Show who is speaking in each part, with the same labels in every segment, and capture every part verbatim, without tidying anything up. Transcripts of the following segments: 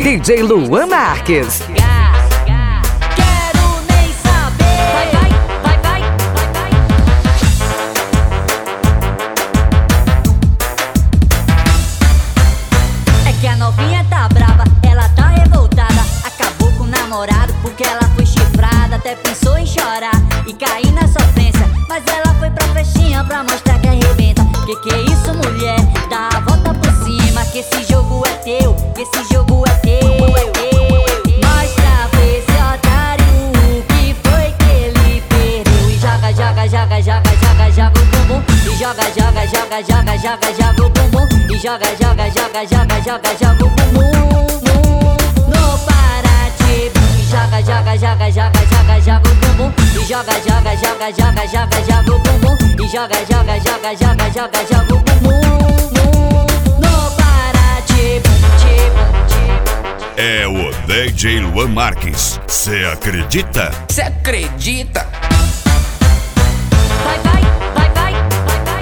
Speaker 1: D J Luan Marques.
Speaker 2: Quero nem saber. Vai, vai, vai, vai, vai, vai. É que a novinha tá brava, ela tá revoltada. Acabou com o namorado porque ela foi chifrada. Até pensou em chorar e cair na sofrência, mas ela foi pra festinha pra mostrar que arrebenta. Que que é isso, mulher? Dá a volta por cima, que esse jogo é teu, que esse jogo é teu, é teu. Mostra pra esse otário o que foi que ele perdeu. E joga, joga, joga, joga, joga, joga o bumbum. E joga, joga, joga, joga, joga, joga o bumbum. E joga, joga, joga, joga, joga, joga o bumbum. No Paraty, joga, joga, joga, joga, joga, joga o bumbum. E joga, joga, joga, joga, joga, joga o bumbum. E joga, joga, joga, joga, joga, joga o bumbum. No Paraty,
Speaker 3: é o D J Luan Marques. Cê acredita?
Speaker 4: Cê acredita?
Speaker 2: Vai, vai, vai, vai, vai, vai.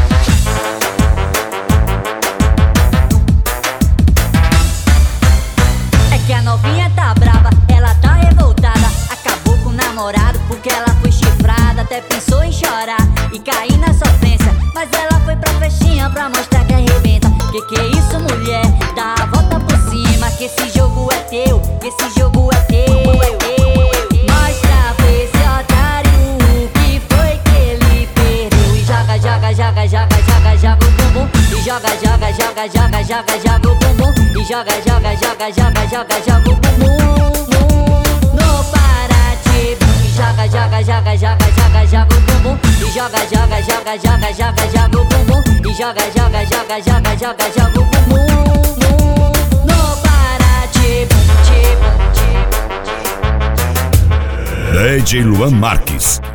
Speaker 2: É que a novinha tá brava, ela tá revoltada. Acabou com o namorado porque ela foi chifrada. Até pensou em chorar e cair na sofrência, mas ela foi pra festinha pra mostrar que arrebenta. Que que é isso, mulher? Dá a volta por cima, que esse jogo é teu, que esse jogo é teu, é teu. Mostra pra esse otário o que foi que ele perdeu. E joga, joga, joga, joga, joga, joga o bumbum. E joga, joga, joga, joga, joga, joga o bumbum. E joga, joga, joga, joga, joga, joga o bumbum. No Paraty, joga, joga, joga, joga, joga, joga o bumbum. E joga, joga, joga, joga, joga, joga o bumbum. E joga, joga, joga, joga, joga, joga o bumbum. No Paraty,
Speaker 3: D J Luan Marques.